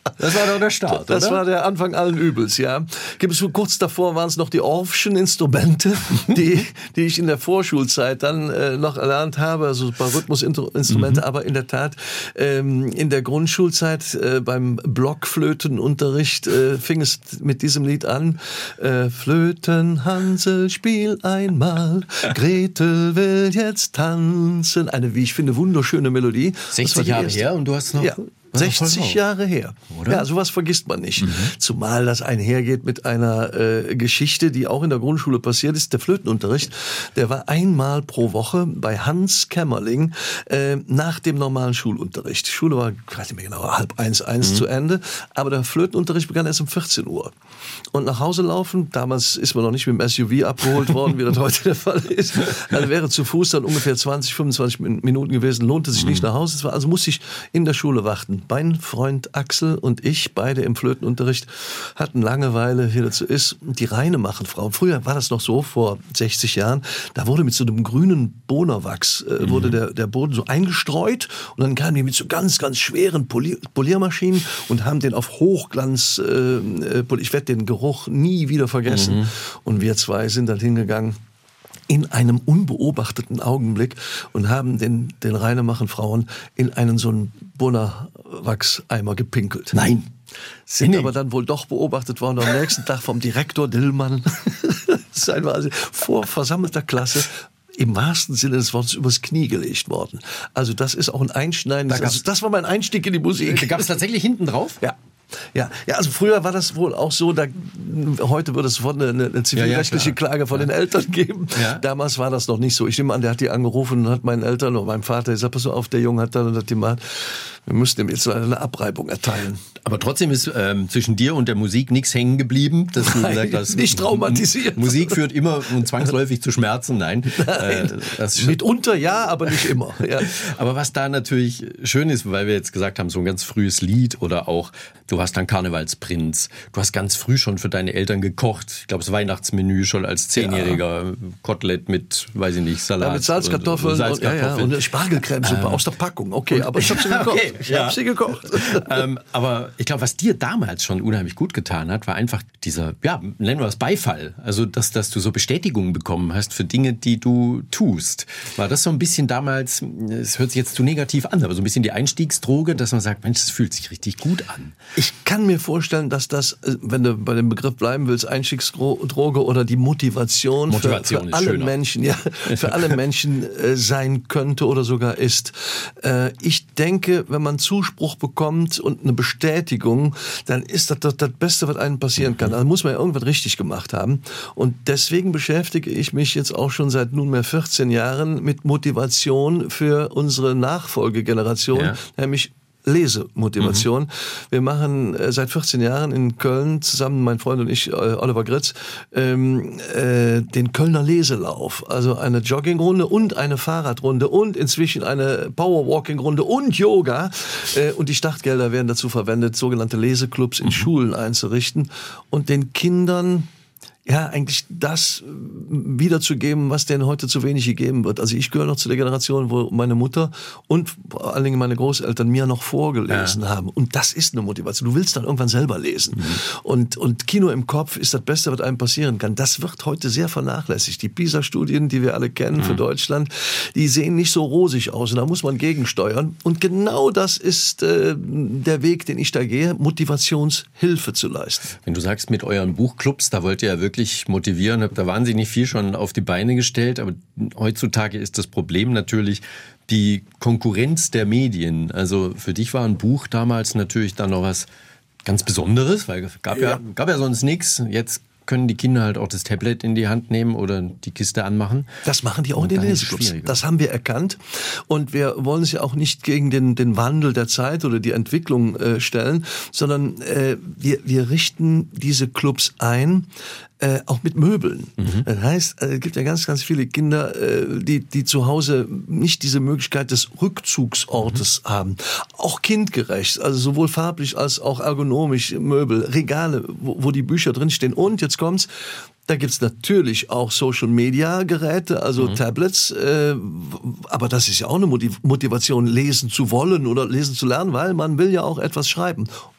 B: Das war doch der Start,
A: Das
B: oder?
A: war der Anfang allen Übels, ja. Gibt es, kurz davor waren es noch die Orffschen Instrumente, die, die ich in der Vorschulzeit dann äh, noch erlernt habe, also ein paar Rhythmusinstrumente, mhm. aber in der Tat ähm, in der Grundschulzeit äh, beim Blockflötenunterricht äh, fing es mit diesem Lied an. Äh, Flöten, Hansel, spiel einmal, Gretel will jetzt tanzen. Eine, wie ich finde, wunderschöne Melodie.
B: sechzig Jahre her und du hast noch...
A: Ja. sechzig Jahre her. Oder? Ja, sowas vergisst man nicht. Mhm. Zumal das einhergeht mit einer äh, Geschichte, die auch in der Grundschule passiert ist. Der Flötenunterricht, der war einmal pro Woche bei Hans Kämmerling äh, nach dem normalen Schulunterricht. Die Schule war, ich weiß nicht mehr genau, halb eins, eins mhm. zu Ende. Aber der Flötenunterricht begann erst um vierzehn Uhr. Und nach Hause laufen, damals ist man noch nicht mit dem S U V abgeholt worden, wie das heute der Fall ist. Also wäre zu Fuß dann ungefähr zwanzig, fünfundzwanzig Minuten gewesen, lohnte sich mhm. nicht nach Hause. Es war, also musste ich in der Schule warten. Mein Freund Axel und ich, beide im Flötenunterricht, hatten Langeweile, wie das so ist, die Reinemachen-Frauen. Früher war das noch so, vor sechzig Jahren, da wurde mit so einem grünen Bohnerwachs, äh, wurde mhm. der, der Boden so eingestreut und dann kamen die mit so ganz, ganz schweren Polier- Poliermaschinen und haben den auf Hochglanz, äh, ich werde den Geruch nie wieder vergessen. Mhm. Und wir zwei sind dann hingegangen, in einem unbeobachteten Augenblick und haben den, den Reinemachen-Frauen in einen so einen Bohnerwachseimer gepinkelt.
B: Nein.
A: Sind
B: nee.
A: aber dann wohl doch beobachtet worden am nächsten Tag vom Direktor Dillmann. Das ist einfach also vor versammelter Klasse im wahrsten Sinne des Wortes übers Knie gelegt worden. Also das ist auch ein einschneidendes... Da also das war mein Einstieg in die Musik.
B: Da gab es tatsächlich hinten drauf?
A: Ja. Ja, ja, also früher war das wohl auch so, da, heute würde es sofort eine, eine zivilrechtliche ja, ja, Klage von ja. den Eltern geben. Ja. Damals war das noch nicht so. Ich nehme an, der hat die angerufen und hat meinen Eltern und meinem Vater gesagt, pass auf, der Junge hat dann und hat die gemacht. Wir müssten ihm jetzt eine Abreibung erteilen.
B: Aber trotzdem ist ähm, zwischen dir und der Musik nichts hängen geblieben. Dass
A: Nein,
B: du gesagt hast,
A: nicht traumatisiert.
B: Musik führt immer und zwangsläufig zu Schmerzen. Nein.
A: Nein. Äh, das Mitunter ja, aber nicht immer. Ja.
B: Aber was da natürlich schön ist, weil wir jetzt gesagt haben, so ein ganz frühes Lied oder auch, du hast dann Karnevalsprinz. Du hast ganz früh schon für deine Eltern gekocht. Ich glaube, das Weihnachtsmenü schon als Zehnjähriger. Ja. Kotelett mit, weiß ich nicht, Salat. Ja,
A: mit Salzkartoffeln. Und, Salzkartoffeln. Und, ja, ja. und Spargelcreme, super, ähm, aus der Packung. Okay, aber ich habe sie gekocht. Okay. Ich ja. habe sie gekocht.
B: ähm, aber ich glaube, was dir damals schon unheimlich gut getan hat, war einfach dieser, ja, nennen wir das Beifall. Also, dass, dass du so Bestätigungen bekommen hast für Dinge, die du tust. War das so ein bisschen damals, es hört sich jetzt zu negativ an, aber so ein bisschen die Einstiegsdroge, dass man sagt, Mensch, das fühlt sich richtig gut an.
A: Ich kann mir vorstellen, dass das, wenn du bei dem Begriff bleiben willst, Einstiegsdroge oder die Motivation,
B: Motivation
A: für, für alle
B: schöner.
A: Menschen, ja, für alle Menschen äh, sein könnte oder sogar ist. Äh, ich denke, wenn man Zuspruch bekommt und eine Bestätigung, dann ist das das, das Beste, was einem passieren kann. Also muss man ja irgendwas richtig gemacht haben. Und deswegen beschäftige ich mich jetzt auch schon seit nunmehr vierzehn Jahren mit Motivation für unsere Nachfolgegeneration, ja. nämlich Lesemotivation. Mhm. Wir machen äh, seit vierzehn Jahren in Köln zusammen, mein Freund und ich, äh, Oliver Gritz, ähm, äh, den Kölner Leselauf. Also eine Joggingrunde und eine Fahrradrunde und inzwischen eine Powerwalking-Runde und Yoga. Äh, und die Startgelder werden dazu verwendet, sogenannte Leseclubs in mhm. Schulen einzurichten und den Kindern ja, eigentlich das wiederzugeben, was denen heute zu wenig gegeben wird. Also ich gehöre noch zu der Generation, wo meine Mutter und vor allen Dingen meine Großeltern mir noch vorgelesen ja. haben. Und das ist eine Motivation. Du willst dann irgendwann selber lesen. Mhm. Und, und Kino im Kopf ist das Beste, was einem passieren kann. Das wird heute sehr vernachlässigt. Die PISA-Studien, die wir alle kennen mhm. für Deutschland, die sehen nicht so rosig aus. Und da muss man gegensteuern. Und genau das ist äh, der Weg, den ich da gehe, Motivationshilfe zu leisten.
B: Wenn du sagst, mit euren Buchclubs, da wollt ihr ja wirklich motivieren, habt da wahnsinnig viel schon auf die Beine gestellt, aber heutzutage ist das Problem natürlich die Konkurrenz der Medien. Also für dich war ein Buch damals natürlich dann noch was ganz Besonderes, weil es gab ja, ja, gab ja sonst nichts. Jetzt können die Kinder halt auch das Tablet in die Hand nehmen oder die Kiste anmachen.
A: Das machen die auch in den Leseclubs. Das haben wir erkannt. Und wir wollen es ja auch nicht gegen den, den Wandel der Zeit oder die Entwicklung äh, stellen, sondern äh, wir, wir richten diese Clubs ein, Äh, auch mit Möbeln. Mhm. Das heißt, es gibt ja ganz, ganz viele Kinder, äh, die, die zu Hause nicht diese Möglichkeit des Rückzugsortes mhm. haben. Auch kindgerecht, also sowohl farblich als auch ergonomisch Möbel, Regale, wo, wo die Bücher drinstehen. Und jetzt kommt's, da gibt's natürlich auch Social-Media-Geräte, also mhm. Tablets, äh, aber das ist ja auch eine Motiv- Motivation, lesen zu wollen oder lesen zu lernen, weil man will ja auch etwas schreiben.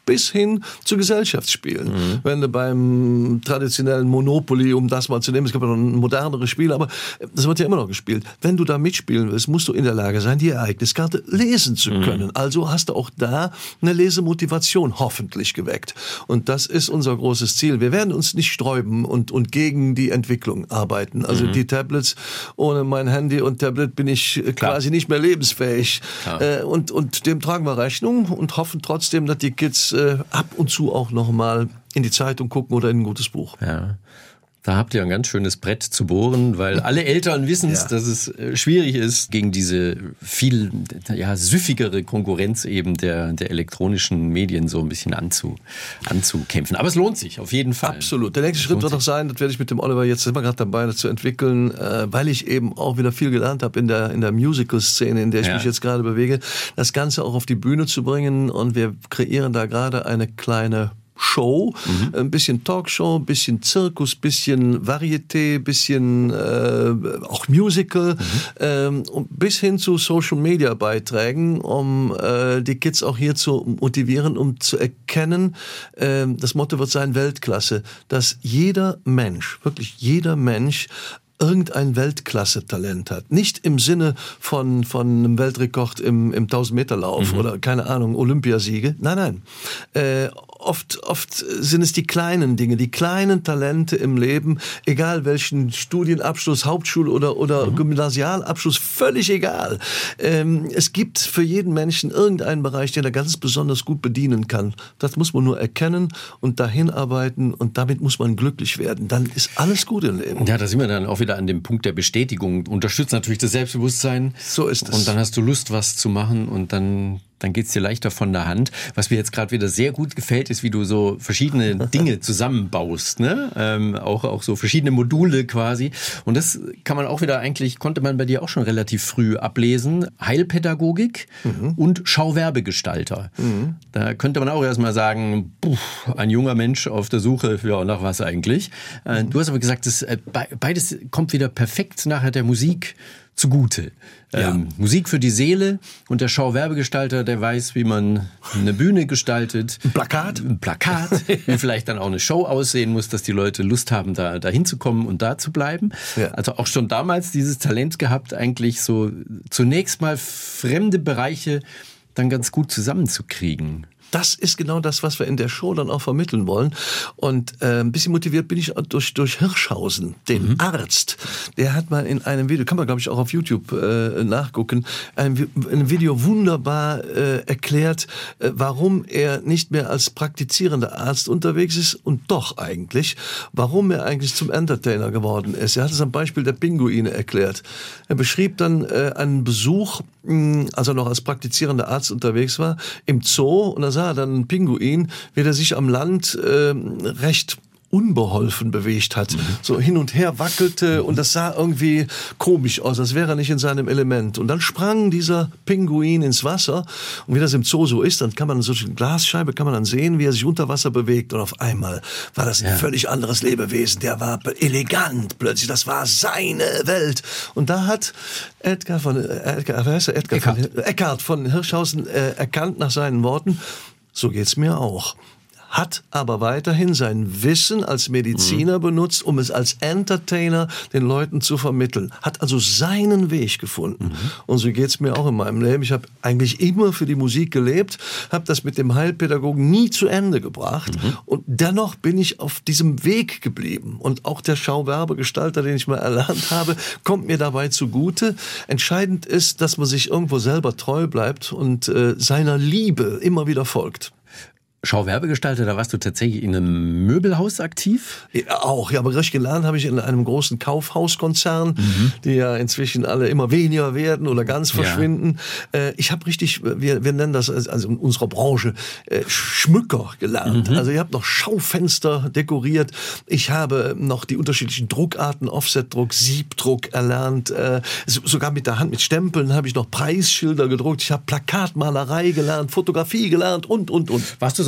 A: bis hin zu Gesellschaftsspielen. Mhm. Wenn du beim traditionellen Monopoly, um das mal zu nehmen, es gibt ja noch ein moderneres Spiel, aber das wird ja immer noch gespielt. Wenn du da mitspielen willst, musst du in der Lage sein, die Ereigniskarte lesen zu können. Mhm. Also hast du auch da eine Lesemotivation hoffentlich geweckt. Und das ist unser großes Ziel. Wir werden uns nicht sträuben und, und gegen die Entwicklung arbeiten. Also mhm. die Tablets, ohne mein Handy und Tablet bin ich Klar. quasi nicht mehr lebensfähig. Äh, und, und dem tragen wir Rechnung und hoffen trotzdem, dass die Kids äh, ab und zu auch noch mal in die Zeitung gucken oder in ein gutes Buch.
B: Ja. Da habt ihr ein ganz schönes Brett zu bohren, weil alle Eltern wissen es, ja. dass es schwierig ist, gegen diese viel ja, süffigere Konkurrenz eben der, der elektronischen Medien so ein bisschen anzu, anzukämpfen. Aber es lohnt sich, auf jeden Fall.
A: Absolut. Der nächste Schritt wird auch sein, das werde ich mit dem Oliver, jetzt sind wir gerade dabei, das zu entwickeln, äh, weil ich eben auch wieder viel gelernt habe in der, in der Musical-Szene, in der ich ja. mich jetzt gerade bewege, das Ganze auch auf die Bühne zu bringen. Und wir kreieren da gerade eine kleine Show, mhm. ein bisschen Talkshow, ein bisschen Zirkus, ein bisschen Varieté, ein bisschen äh, auch Musical, mhm. ähm, bis hin zu Social-Media-Beiträgen, um äh, die Kids auch hier zu motivieren, um zu erkennen, äh, das Motto wird sein Weltklasse, dass jeder Mensch, wirklich jeder Mensch irgendein Weltklasse-Talent hat. Nicht im Sinne von, von einem Weltrekord im, im tausend-Meter-Lauf mhm. oder, keine Ahnung, Olympiasiege. Nein, nein. Äh, oft, oft sind es die kleinen Dinge, die kleinen Talente im Leben, egal welchen Studienabschluss, Hauptschule oder, oder mhm. Gymnasialabschluss, völlig egal. Ähm, es gibt für jeden Menschen irgendeinen Bereich, den er ganz besonders gut bedienen kann. Das muss man nur erkennen und dahin arbeiten und damit muss man glücklich werden. Dann ist alles gut im Leben.
B: Ja, da sind wir dann auch wieder an dem Punkt der Bestätigung. Unterstützt natürlich das Selbstbewusstsein.
A: So ist es.
B: Und dann hast du Lust, was zu machen und dann dann geht's dir leichter von der Hand. Was mir jetzt gerade wieder sehr gut gefällt, ist, wie du so verschiedene Dinge zusammenbaust, ne? Ähm, auch, auch so verschiedene Module quasi. Und das kann man auch wieder eigentlich, konnte man bei dir auch schon relativ früh ablesen. Heilpädagogik mhm. und Schauwerbegestalter. Mhm. Da könnte man auch erstmal sagen, puh, ein junger Mensch auf der Suche, ja, nach was eigentlich. Äh, mhm. Du hast aber gesagt, das, äh, beides kommt wieder perfekt nachher der Musik zugute. Ja. Ähm, Musik für die Seele und der Schauwerbegestalter, der weiß, wie man eine Bühne gestaltet.
A: Ein Plakat.
B: Ein Plakat, wie vielleicht dann auch eine Show aussehen muss, dass die Leute Lust haben, da, da hinzukommen und da zu bleiben. Ja. Also auch schon damals dieses Talent gehabt, eigentlich so zunächst mal fremde Bereiche dann ganz gut zusammenzukriegen.
A: Das ist genau das, was wir in der Show dann auch vermitteln wollen. Und äh, ein bisschen motiviert bin ich durch, durch Hirschhausen, den mhm. Arzt. Der hat mal in einem Video, kann man glaube ich auch auf YouTube äh, nachgucken, ein, ein Video wunderbar äh, erklärt, äh, warum er nicht mehr als praktizierender Arzt unterwegs ist und doch eigentlich, warum er eigentlich zum Entertainer geworden ist. Er hat es am Beispiel der Pinguine erklärt. Er beschrieb dann äh, einen Besuch, mh, als er noch als praktizierender Arzt unterwegs war, im Zoo, und da sah er dann einen Pinguin, wie der sich am Land äh, recht unbeholfen bewegt hat, mhm. so hin und her wackelte und das sah irgendwie komisch aus, als wäre er nicht in seinem Element. Und dann sprang dieser Pinguin ins Wasser und wie das im Zoo so ist, dann kann man so eine Glasscheibe, kann man dann sehen, wie er sich unter Wasser bewegt und auf einmal war das ein ja. völlig anderes Lebewesen, der war elegant plötzlich, das war seine Welt. Und da hat Edgar von, Edgar, wer heißt er? Edgar Eckart. von, Eckart von Hirschhausen äh, erkannt nach seinen Worten, so geht's mir auch. Hat aber weiterhin sein Wissen als Mediziner mhm. benutzt, um es als Entertainer den Leuten zu vermitteln. Hat also seinen Weg gefunden. Mhm. Und so geht's mir auch in meinem Leben. Ich habe eigentlich immer für die Musik gelebt, habe das mit dem Heilpädagogen nie zu Ende gebracht. Mhm. Und dennoch bin ich auf diesem Weg geblieben. Und auch der Schauwerbegestalter, den ich mal erlernt habe, kommt mir dabei zugute. Entscheidend ist, dass man sich irgendwo selber treu bleibt und äh, seiner Liebe immer wieder folgt.
B: Schauwerbegestalter, da warst du tatsächlich in einem Möbelhaus aktiv?
A: Ja, auch, ja, aber richtig gelernt habe ich in einem großen Kaufhauskonzern, mhm. die ja inzwischen alle immer weniger werden oder ganz verschwinden. Ja. Ich habe richtig, wir, wir nennen das also in unserer Branche Schmücker gelernt. Mhm. Also ich habe noch Schaufenster dekoriert, ich habe noch die unterschiedlichen Druckarten, Offsetdruck, Siebdruck erlernt, sogar mit der Hand, mit Stempeln habe ich noch Preisschilder gedruckt, ich habe Plakatmalerei gelernt, Fotografie gelernt und, und, und.
B: Warst du so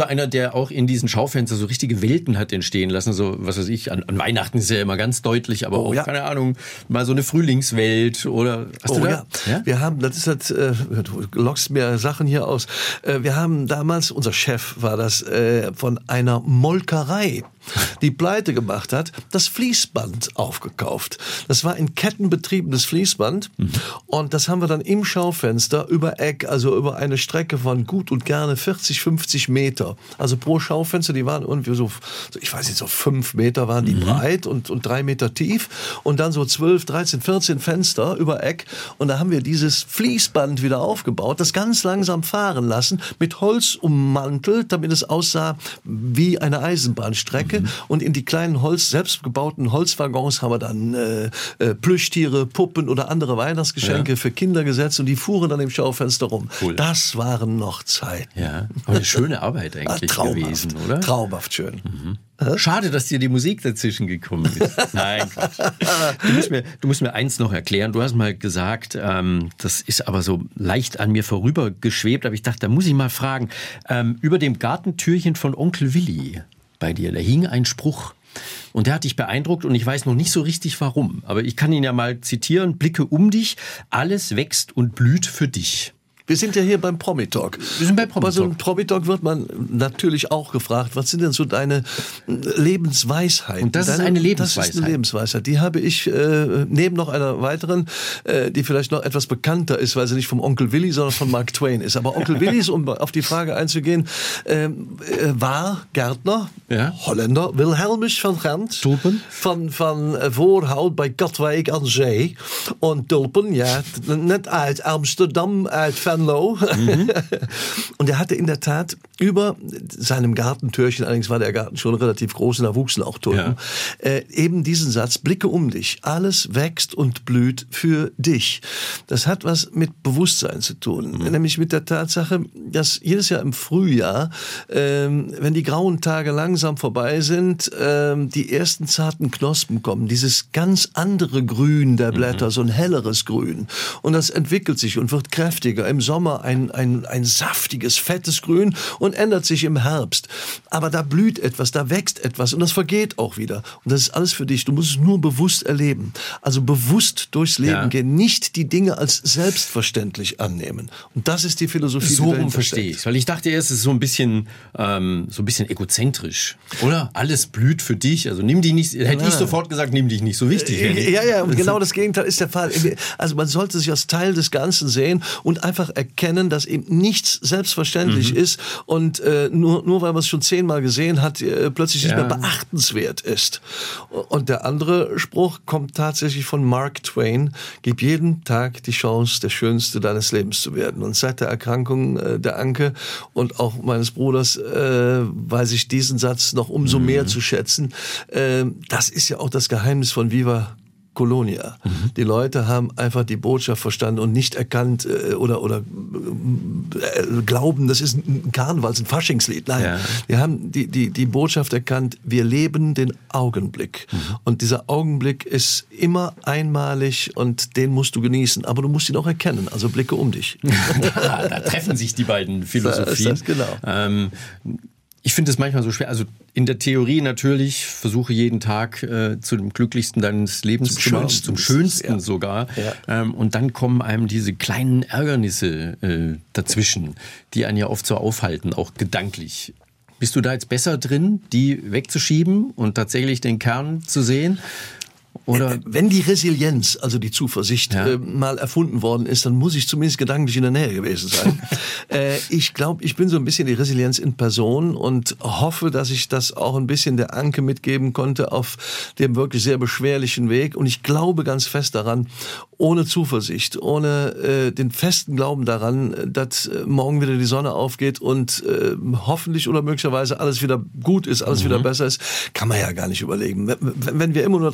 B: einer, der auch in diesen Schaufenstern so richtige Welten hat entstehen lassen. So, was weiß ich, an, an Weihnachten ist ja immer ganz deutlich, aber
A: oh,
B: auch,
A: ja.
B: keine Ahnung, mal so eine Frühlingswelt oder... Hast
A: oh
B: du da?
A: Ja.
B: ja,
A: wir haben, das ist halt, äh, du lockst mir Sachen hier aus. Äh, wir haben damals, unser Chef war das, äh, von einer Molkerei, die pleite gemacht hat, das Fließband aufgekauft. Das war ein kettenbetriebenes Fließband mhm. und das haben wir dann im Schaufenster über Eck, also über eine Strecke von gut und gerne vierzig, fünfzig Meter. Also pro Schaufenster, die waren irgendwie so, ich weiß nicht, so fünf Meter waren die mhm. breit und, und drei Meter tief und dann so zwölf, dreizehn, vierzehn Fenster über Eck und da haben wir dieses Fließband wieder aufgebaut, das ganz langsam fahren lassen, mit Holz ummantelt, damit es aussah wie eine Eisenbahnstrecke. Und in die kleinen Holz, selbstgebauten Holzwaggons haben wir dann äh, äh, Plüschtiere, Puppen oder andere Weihnachtsgeschenke ja. für Kinder gesetzt und die fuhren dann im Schaufenster rum. Cool. Das waren noch Zeiten.
B: Ja, aber eine schöne Arbeit eigentlich
A: ja,
B: gewesen, oder?
A: Traumhaft schön.
B: Mhm. Schade, dass dir die Musik dazwischen gekommen ist. Nein, Quatsch. Du musst mir, du musst mir eins noch erklären. Du hast mal gesagt, ähm, das ist aber so leicht an mir vorübergeschwebt, aber ich dachte, da muss ich mal fragen, ähm, über dem Gartentürchen von Onkel Willi bei dir, da hing ein Spruch und der hat dich beeindruckt und ich weiß noch nicht so richtig warum, aber ich kann ihn ja mal zitieren: Blicke um dich, alles wächst und blüht für dich.
A: Wir sind ja hier beim Promi-Talk.
B: Wir sind bei Promi-Talk.
A: Bei so einem Promi-Talk wird man natürlich auch gefragt, was sind denn so deine Lebensweisheiten?
B: Und das
A: deine,
B: ist eine Lebensweisheit.
A: Das ist eine Lebensweisheit. Die habe ich äh, neben noch einer weiteren, äh, die vielleicht noch etwas bekannter ist, weil sie nicht vom Onkel Willi, sondern von Mark Twain ist. Aber Onkel Willi, um auf die Frage einzugehen, äh, war Gärtner,
B: ja.
A: Holländer, Wilhelmus van Gent,
B: Tulpen?
A: Van, van Voorhout bei Katwijk aan Zee. Und Tulpen, ja, nicht uit Amsterdam, uit Mhm. Und er hatte in der Tat über seinem Gartentürchen, allerdings war der Garten schon relativ groß und da wuchsen auch Tulpen, ja. äh, eben diesen Satz: Blicke um dich, alles wächst und blüht für dich. Das hat was mit Bewusstsein zu tun, mhm. nämlich mit der Tatsache, dass jedes Jahr im Frühjahr, ähm, wenn die grauen Tage langsam vorbei sind, ähm, die ersten zarten Knospen kommen, dieses ganz andere Grün der Blätter, mhm. so ein helleres Grün. Und das entwickelt sich und wird kräftiger. Im Sommer ein, ein, ein saftiges, fettes Grün und ändert sich im Herbst. Aber da blüht etwas, da wächst etwas und das vergeht auch wieder. Und das ist alles für dich. Du musst es nur bewusst erleben. Also bewusst durchs Leben ja. gehen, nicht die Dinge als selbstverständlich annehmen. Und das ist die Philosophie,
B: so
A: die
B: rum verstehe ich. Weil ich dachte erst, es ist so ein bisschen, ähm, so ein bisschen egozentrisch, oder? Alles blüht für dich. Also nimm dich nicht, hätte ja. ich sofort gesagt, nimm dich nicht so wichtig.
A: Äh, ja, ja, und genau das Gegenteil ist der Fall. Also man sollte sich als Teil des Ganzen sehen und einfach erkennen, dass eben nichts selbstverständlich mhm. ist und äh, nur, nur weil man es schon zehnmal gesehen hat, äh, plötzlich nicht ja. mehr beachtenswert ist. Und der andere Spruch kommt tatsächlich von Mark Twain: Gib jeden Tag die Chance, der Schönste deines Lebens zu werden. Und seit der Erkrankung äh, der Anke und auch meines Bruders äh, weiß ich diesen Satz noch umso mhm. mehr zu schätzen. Äh, das ist ja auch das Geheimnis von Viva Colonia. Mhm. Die Leute haben einfach die Botschaft verstanden und nicht erkannt äh, oder, oder äh, glauben, das ist ein Karnevals, ein Faschingslied. Nein, ja. die haben die, die, die Botschaft erkannt, wir leben den Augenblick. Mhm. Und dieser Augenblick ist immer einmalig und den musst du genießen. Aber du musst ihn auch erkennen, also blicke um dich.
B: da, da treffen sich die beiden Philosophien.
A: Das ist das, genau.
B: Ähm, Ich finde es manchmal so schwer. Also in der Theorie natürlich, versuche jeden Tag äh, zu dem glücklichsten deines Lebens
A: zum
B: zu machen,
A: schönsten,
B: zum schönsten
A: ja.
B: sogar.
A: Ja.
B: Ähm, und dann kommen einem diese kleinen Ärgernisse äh, dazwischen, die einen ja oft so aufhalten, auch gedanklich. Bist du da jetzt besser drin, die wegzuschieben und tatsächlich den Kern zu sehen? Oder?
A: Wenn die Resilienz, also die Zuversicht, ja. äh, mal erfunden worden ist, dann muss ich zumindest gedanklich in der Nähe gewesen sein. äh, ich glaube, ich bin so ein bisschen die Resilienz in Person und hoffe, dass ich das auch ein bisschen der Anke mitgeben konnte auf dem wirklich sehr beschwerlichen Weg. Und ich glaube ganz fest daran, ohne Zuversicht, ohne äh, den festen Glauben daran, dass äh, morgen wieder die Sonne aufgeht und äh, hoffentlich oder möglicherweise alles wieder gut ist, alles mhm. wieder besser ist, kann man ja gar nicht überlegen. Wenn, wenn wir immer nur dran denken würden,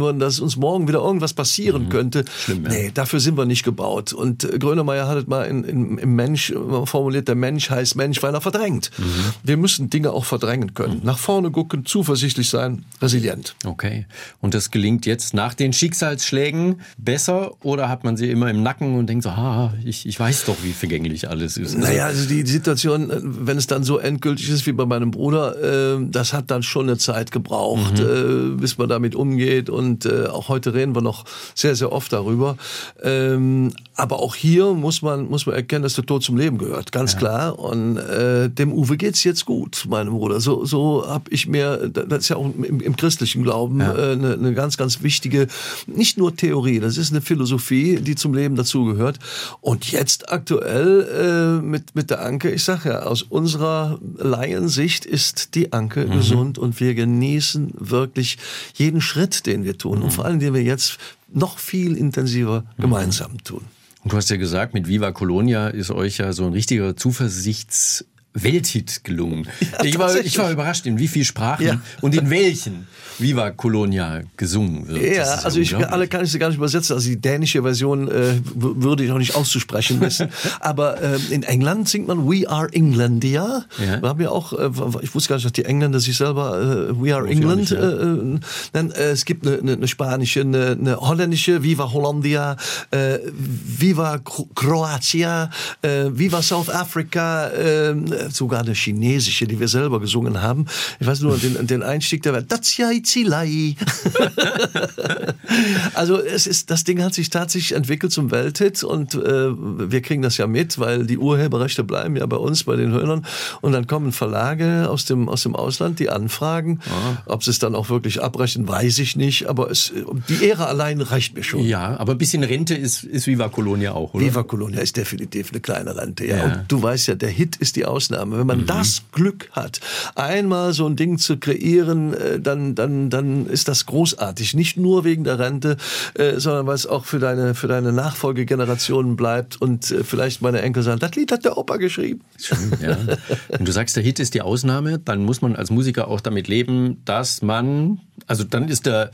A: würden, dass uns morgen wieder irgendwas passieren mhm. könnte.
B: Schlimm, ja.
A: Nee, dafür sind wir nicht gebaut. Und äh, Grönemeyer hat es mal in, in, im Mensch formuliert, der Mensch heißt Mensch, weil er verdrängt. Mhm. Wir müssen Dinge auch verdrängen können. Mhm. Nach vorne gucken, zuversichtlich sein, resilient.
B: Okay. Und das gelingt jetzt nach den Schicksalsschlägen besser oder hat man sie immer im Nacken und denkt so, ah, ich, ich weiß doch, wie vergänglich alles ist.
A: Naja, also die Situation, wenn es dann so endgültig ist wie bei meinem Bruder, äh, das hat dann schon eine Zeit gebraucht, mhm. äh, bis man damit umgeht. Und äh, auch heute reden wir noch sehr, sehr oft darüber. Ähm, aber auch hier muss man, muss man erkennen, dass der Tod zum Leben gehört, ganz ja. klar. Und äh, dem Uwe geht's jetzt gut, meinem Bruder. So, so habe ich mir, das ist ja auch im, im christlichen Glauben ja. äh, eine, eine ganz, ganz wichtige, nicht nur Theorie, das ist eine Philosophie, die zum Leben dazugehört. Und jetzt aktuell äh, mit, mit der Anke, ich sage ja, aus unserer Laiensicht ist die Anke mhm. gesund und wir genießen wirklich jeden Schritt, den wir tun. Mhm. Und vor allem, den wir jetzt noch viel intensiver mhm. gemeinsam tun.
B: Und du hast ja gesagt, mit Viva Colonia ist euch ja so ein richtiger Zuversichts- Welthit gelungen. Ja, ich, war, ich war überrascht, in wie vielen Sprachen ja. und in welchen Viva Colonia gesungen wird.
A: Ja, ja also ich, alle kann ich sie gar nicht übersetzen. Also die dänische Version äh, würde ich noch nicht auszusprechen wissen. Aber äh, in England singt man We Are Englandia. Ja. Wir haben ja auch, äh, ich wusste gar nicht, dass die Engländer sich selber äh, We Are oh, England äh, nennen. Äh, es gibt eine, eine, eine spanische, eine, eine holländische Viva Hollandia, äh, Viva Croatia, äh, Viva South Africa, äh, sogar eine chinesische, die wir selber gesungen haben. Ich weiß nur, den, den Einstieg, der war Datsyai Zilai. Also es ist, das Ding hat sich tatsächlich entwickelt zum Welthit und äh, wir kriegen das ja mit, weil die Urheberrechte bleiben ja bei uns, bei den Hörnern und dann kommen Verlage aus dem, aus dem Ausland, die anfragen. Aha. Ob sie es dann auch wirklich abbrechen, weiß ich nicht, aber es, die Ehre allein reicht mir schon.
B: Ja, aber ein bisschen Rente ist, ist Viva Colonia auch, oder?
A: Viva Colonia ist definitiv eine kleine Rente, ja. ja. Und du weißt ja, der Hit ist die Ausnahme. Wenn man mhm. das Glück hat, einmal so ein Ding zu kreieren, dann, dann, dann ist das großartig. Nicht nur wegen der Rente, äh, sondern weil es auch für deine, für deine Nachfolgegenerationen bleibt und äh, vielleicht meine Enkel sagen, das Lied hat der Opa geschrieben.
B: Schön, ja. Und du sagst, der Hit ist die Ausnahme, dann muss man als Musiker auch damit leben, dass man, also dann ist der,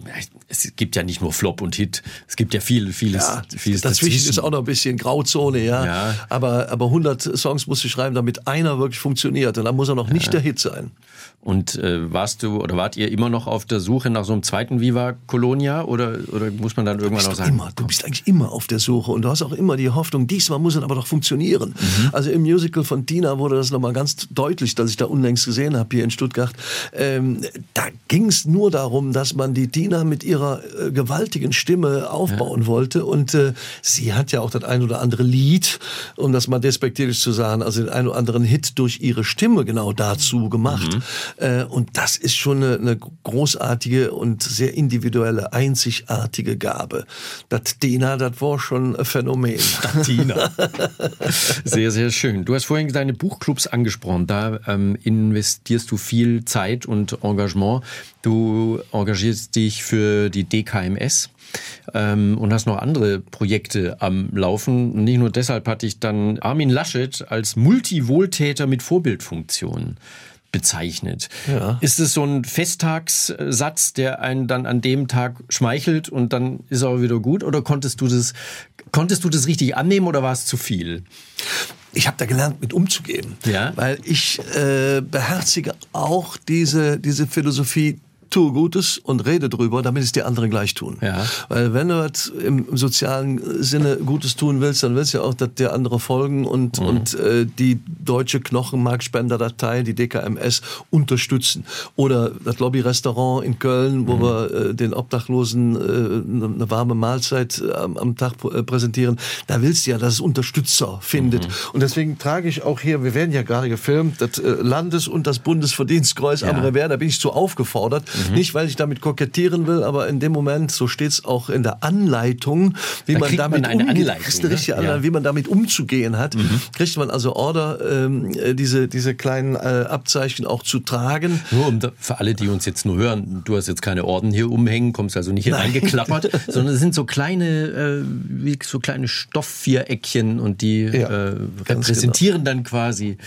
B: es gibt ja nicht nur Flop und Hit, es gibt ja viel, vieles,
A: ja,
B: vieles
A: dazwischen.
B: dazwischen.
A: Ist auch noch ein bisschen Grauzone, ja. ja. Aber, aber hundert Songs musst du schreiben, damit einer wirklich funktioniert. Und dann muss er noch ja. nicht der Hit sein.
B: Und äh, warst du oder wart ihr immer noch auf der Suche nach so einem zweiten Viva Colonia oder, oder muss man dann irgendwann auch sagen?
A: Immer, du bist eigentlich immer auf der Suche und du hast auch immer die Hoffnung, diesmal muss es aber doch funktionieren. Mhm. Also im Musical von Tina wurde das nochmal ganz deutlich, dass ich da unlängst gesehen habe hier in Stuttgart. Ähm, da ging es nur darum, dass man die Tina mit ihrer äh, gewaltigen Stimme aufbauen ja. wollte und äh, sie hat ja auch das ein oder andere Lied, um das mal despektierlich zu sagen, also den ein oder anderen Hit durch ihre Stimme genau dazu gemacht. Mhm. Und das ist schon eine, eine großartige und sehr individuelle, einzigartige Gabe. Das Tina, das war schon ein Phänomen.
B: Tina. Sehr, sehr schön. Du hast vorhin deine Buchclubs angesprochen. Da ähm, investierst du viel Zeit und Engagement. Du engagierst dich für die D K M S. Ähm, und hast noch andere Projekte am Laufen. Nicht nur deshalb hatte ich dann Armin Laschet als Multiwohltäter mit Vorbildfunktion bezeichnet. Ja. Ist es so ein Festtagssatz, der einen dann an dem Tag schmeichelt und dann ist er auch wieder gut? Oder konntest du das, konntest du das richtig annehmen oder war es zu viel?
A: Ich habe da gelernt, mit umzugehen. Ja? Weil ich äh, beherzige auch diese, diese Philosophie, tue Gutes und rede drüber, damit es die anderen gleich tun. Ja. Weil wenn du im sozialen Sinne Gutes tun willst, dann willst du ja auch, dass dir andere folgen und, mhm. und äh, die deutsche Knochenmarkspenderdatei, die D K M S, unterstützen. Oder das Lobby-Restaurant in Köln, wo mhm. wir äh, den Obdachlosen äh, eine warme Mahlzeit äh, am, am Tag äh, präsentieren. Da willst du ja, dass es Unterstützer findet. Mhm. Und deswegen trage ich auch hier, wir werden ja gerade gefilmt, das äh, Landes- und das Bundesverdienstkreuz ja. am Revers, da bin ich zu aufgefordert. Mhm. Nicht, weil ich damit kokettieren will, aber in dem Moment, so steht es auch in der Anleitung, wie
B: da
A: man damit
B: man eine
A: umgeht,
B: Anleitung,
A: ne? ja. wie man damit umzugehen hat, mhm. kriegt man also Order, ähm, diese, diese kleinen äh, Abzeichen auch zu tragen.
B: Nur um da, für alle, die uns jetzt nur hören, du hast jetzt keine Orden hier umhängen, kommst also nicht hier reingeklappert, sondern es sind so kleine, äh, wie so kleine Stoffviereckchen und die ja, äh, repräsentieren genau. dann quasi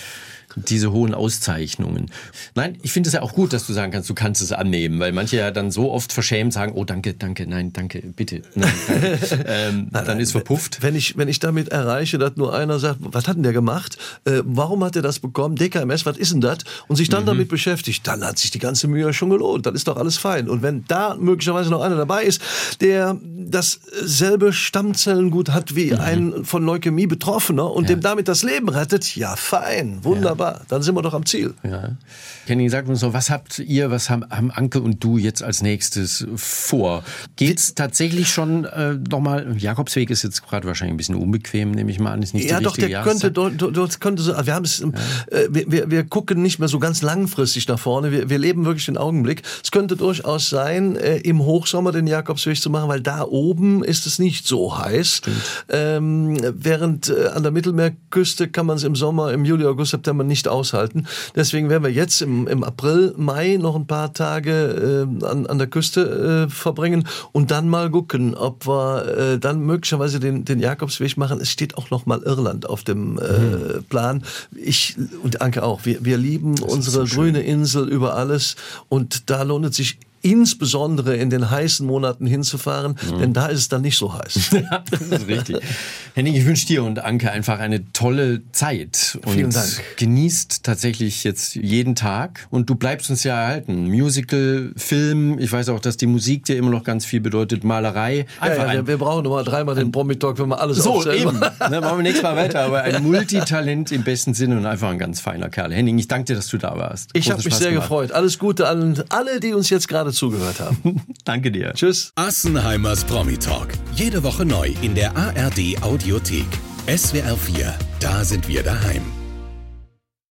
B: diese hohen Auszeichnungen. Nein, ich finde es ja auch gut, dass du sagen kannst, du kannst es annehmen, weil manche ja dann so oft verschämt sagen, oh danke, danke, nein, danke, bitte. Nein, danke. ähm, nein, dann ist verpufft.
A: Wenn ich, wenn ich damit erreiche, dass nur einer sagt, was hat denn der gemacht? Äh, warum hat er das bekommen? D K M S, was ist denn das? Und sich dann mhm. damit beschäftigt, dann hat sich die ganze Mühe schon gelohnt. Dann ist doch alles fein. Und wenn da möglicherweise noch einer dabei ist, der dasselbe Stammzellengut hat wie mhm. ein von Leukämie Betroffener und ja. dem damit das Leben rettet, ja fein, wunderbar. Ja. Dann sind wir doch am Ziel.
B: Ja. Henning, sag uns noch, was habt ihr, was haben, haben Anke und du jetzt als nächstes vor? Geht's tatsächlich schon äh, nochmal, Jakobsweg ist jetzt gerade wahrscheinlich ein bisschen unbequem, nehme ich mal an, ist nicht
A: ja,
B: die
A: doch, der
B: Jahreszeit.
A: könnte, dort, dort könnte so, wir haben es, ja. äh, wir, wir gucken nicht mehr so ganz langfristig nach vorne, wir, wir leben wirklich den Augenblick. Es könnte durchaus sein, äh, im Hochsommer den Jakobsweg zu machen, weil da oben ist es nicht so heiß. Ähm, während äh, an der Mittelmeerküste kann man es im Sommer, im Juli, August, September nicht aushalten. Deswegen werden wir jetzt im, im April, Mai noch ein paar Tage äh, an, an der Küste äh, verbringen und dann mal gucken, ob wir äh, dann möglicherweise den, den Jakobsweg machen. Es steht auch noch mal Irland auf dem äh, mhm. Plan. Ich und Anke auch. Wir, wir lieben das unsere so grüne Insel über alles und da lohnt es sich insbesondere in den heißen Monaten hinzufahren, mhm. denn da ist es dann nicht so heiß.
B: Das ist richtig. Henning, ich wünsche dir und Anke einfach eine tolle Zeit. Und
A: vielen Dank.
B: Genießt tatsächlich jetzt jeden Tag und du bleibst uns ja erhalten. Musical, Film, ich weiß auch, dass die Musik dir immer noch ganz viel bedeutet, Malerei.
A: Einfach ja, ja, ein, wir brauchen nochmal dreimal den Promi-Talk, wenn wir alles
B: so,
A: aufstellen.
B: Eben. Dann machen wir nächstes Mal weiter, aber ein Multitalent im besten Sinne und einfach ein ganz feiner Kerl. Henning, ich danke dir, dass du da warst.
A: Ich habe mich sehr gemacht. gefreut. Alles Gute an alle, die uns jetzt gerade zugehört haben.
B: Danke dir.
A: Tschüss.
C: Assenheimers Promi-Talk. Jede Woche neu in der A R D Audiothek. S W R vier, da sind wir daheim.